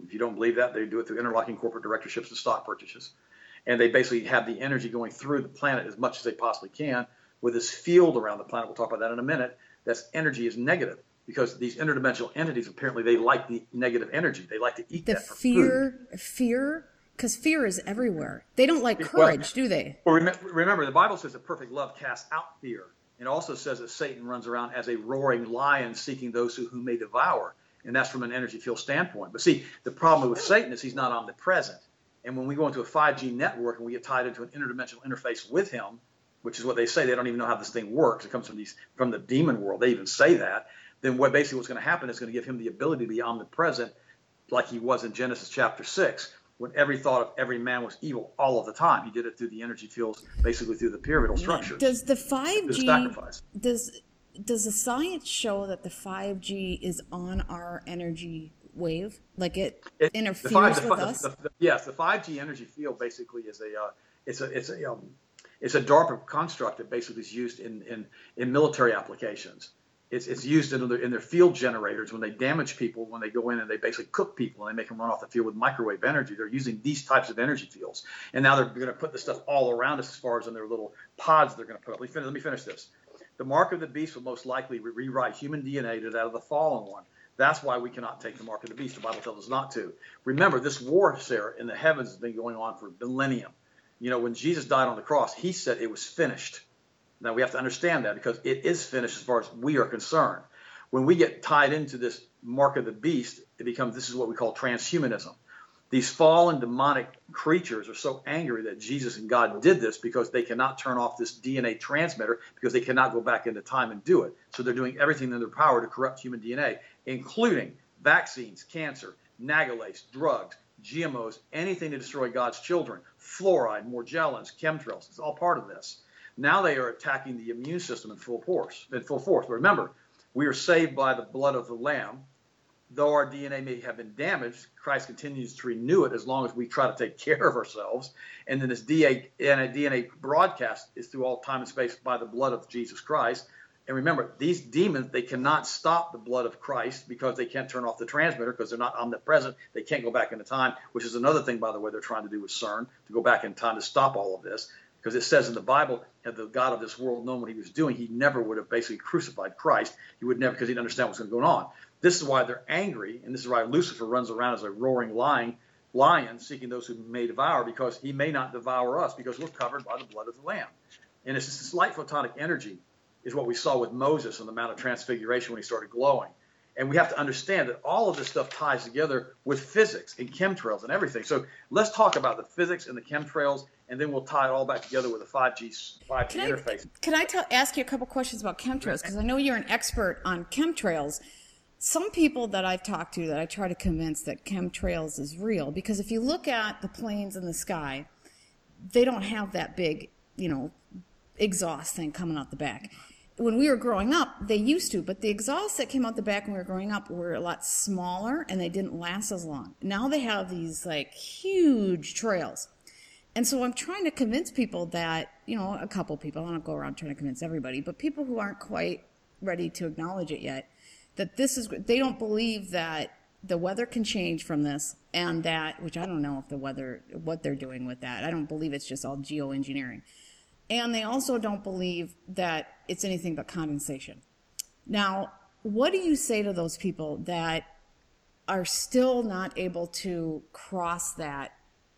Speaker 1: If you don't believe that, they do it through interlocking corporate directorships and stock purchases. And they basically have the energy going through the planet as much as they possibly can with this field around the planet. We'll talk about that in a minute. That's energy is negative because these interdimensional entities, apparently they like the negative energy. They like to eat
Speaker 2: The
Speaker 1: that for
Speaker 2: fear,
Speaker 1: food.
Speaker 2: fear, because fear is everywhere. They don't like courage, do they?
Speaker 1: Well, remember, the Bible says that perfect love casts out fear. It also says that Satan runs around as a roaring lion seeking those who, who may devour. And that's from an energy field standpoint. But see, the problem with Satan is he's not omnipresent. And when we go into a five G network and we get tied into an interdimensional interface with him, which is what they say, they don't even know how this thing works. It comes from these from the demon world. They even say that. Then what basically what's going to happen is going to give him the ability to be omnipresent like he was in Genesis chapter six, when every thought of every man was evil all of the time. He did it through the energy fields, basically through the pyramidal structures.
Speaker 2: Does the five G,
Speaker 1: sacrifice.
Speaker 2: does does the science show that the five G is on our energy wave? Like it, it interferes
Speaker 1: the five, the,
Speaker 2: with
Speaker 1: the,
Speaker 2: us?
Speaker 1: The, the, yes, the five G energy field basically is a, uh, it's a, it's a, um, it's a DARPA construct that basically is used in, in, in military applications. It's, it's used in their, in their field generators when they damage people, when they go in and they basically cook people and they make them run off the field with microwave energy. They're using these types of energy fields. And now they're going to put this stuff all around us as far as in their little pods they're going to put up. Let me finish, let me finish this. The mark of the beast will most likely re- rewrite human D N A to that of the fallen one. That's why we cannot take the mark of the beast. The Bible tells us not to. Remember, this warfare in the heavens has been going on for millennium. You know, when Jesus died on the cross, he said it was finished. Now, we have to understand that because it is finished as far as we are concerned. When we get tied into this mark of the beast, it becomes, this is what we call transhumanism. These fallen demonic creatures are so angry that Jesus and God did this because they cannot turn off this D N A transmitter because they cannot go back into time and do it. So they're doing everything in their power to corrupt human D N A, including vaccines, cancer, nagalase, drugs, G M Os, anything to destroy God's children, fluoride, Morgellons, chemtrails. It's all part of this. Now they are attacking the immune system in full force. In full force. But remember, we are saved by the blood of the Lamb. Though our D N A may have been damaged, Christ continues to renew it as long as we try to take care of ourselves. And then this D N A, D N A broadcast is through all time and space by the blood of Jesus Christ. And remember, these demons, they cannot stop the blood of Christ because they can't turn off the transmitter because they're not omnipresent. They can't go back into time, which is another thing, by the way, they're trying to do with CERN, to go back in time to stop all of this. Because it says in the Bible, had the God of this world known what he was doing, he never would have basically crucified Christ. He would never, because he didn't understand what's going on. This is why they're angry, and this is why Lucifer runs around as a roaring lion, lion seeking those who may devour, because he may not devour us, because we're covered by the blood of the Lamb. And it's this light photonic energy is what we saw with Moses on the Mount of Transfiguration when he started glowing. And we have to understand that all of this stuff ties together with physics and chemtrails and everything. So let's talk about the physics and the chemtrails, and then we'll tie it all back together with the five G, five G
Speaker 2: Can
Speaker 1: interface.
Speaker 2: I, can I tell, ask you a couple questions about chemtrails? Because I know you're an expert on chemtrails. Some people that I've talked to that I try to convince that chemtrails is real, because if you look at the planes in the sky, they don't have that big, you know, exhaust thing coming out the back. When we were growing up, they used to, but the exhausts that came out the back when we were growing up were a lot smaller and they didn't last as long. Now they have these like huge trails. And so I'm trying to convince people that, you know, a couple people, I don't go around trying to convince everybody, but people who aren't quite ready to acknowledge it yet, that this is, they don't believe that the weather can change from this, and that, which I don't know if the weather, what they're doing with that. I don't believe it's just all geoengineering. And they also don't believe that it's anything but condensation. Now, what do you say to those people that are still not able to cross that,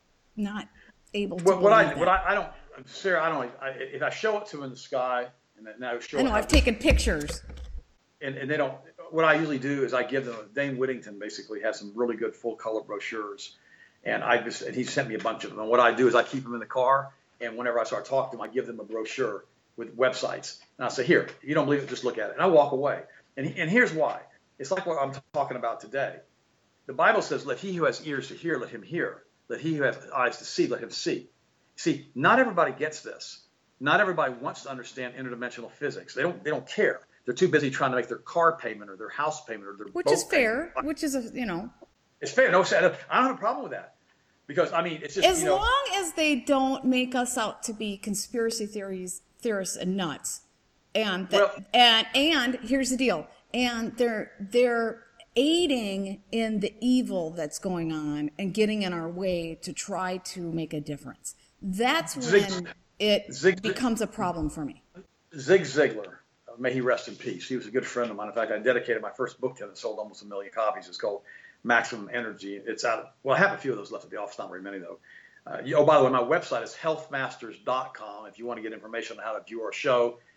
Speaker 2: not able to
Speaker 1: What, what I
Speaker 2: believe
Speaker 1: what
Speaker 2: that?
Speaker 1: I, I don't, Sarah, I don't. I, if I show it to them in the sky, and then I show
Speaker 2: I know,
Speaker 1: it,
Speaker 2: I've taken pictures.
Speaker 1: and, and they don't. What I usually do is I give them. Dane Whittington basically has some really good full color brochures, and I just and he sent me a bunch of them. And what I do is I keep them in the car, and whenever I start talking to them, I give them a brochure with websites, and I say, "Here, if you don't believe it, just look at it." And I walk away. And he, and here's why. It's like what I'm talking about today. The Bible says, "Let he who has ears to hear, let him hear. Let he who has eyes to see, let him see." See, not everybody gets this. Not everybody wants to understand interdimensional physics. They don't. They don't care. They're too busy trying to make their car payment or their house payment or their
Speaker 2: Which
Speaker 1: boat
Speaker 2: is fair,
Speaker 1: payment.
Speaker 2: which is, a, you know.
Speaker 1: It's fair. No, I don't have a problem with that. Because, I mean, it's just,
Speaker 2: As
Speaker 1: you know.
Speaker 2: long as they don't make us out to be conspiracy theories, theorists and nuts. And, that,
Speaker 1: Well-
Speaker 2: and, and here's the deal. And they're, they're aiding in the evil that's going on and getting in our way to try to make a difference. That's when
Speaker 1: Zig,
Speaker 2: it
Speaker 1: Zig,
Speaker 2: becomes a problem for me.
Speaker 1: Zig Ziglar, may he rest in peace. He was a good friend of mine. In fact, I dedicated my first book to him and sold almost a million copies. It's called Maximum Energy. It's out of, well, I have a few of those left at the office, not very many though. Uh, oh, by the way, my website is health masters dot com if you want to get information on how to view our show